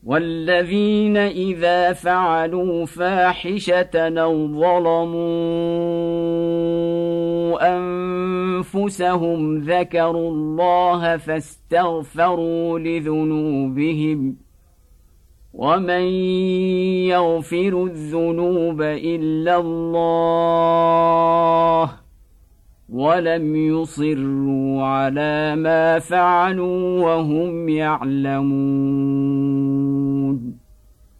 والذين إذا فعلوا فاحشة أو ظلموا أنفسهم ذكروا الله فاستغفروا لذنوبهم ومن يغفر الذنوب إلا الله ولم يصروا على ما فعلوا وهم يعلمون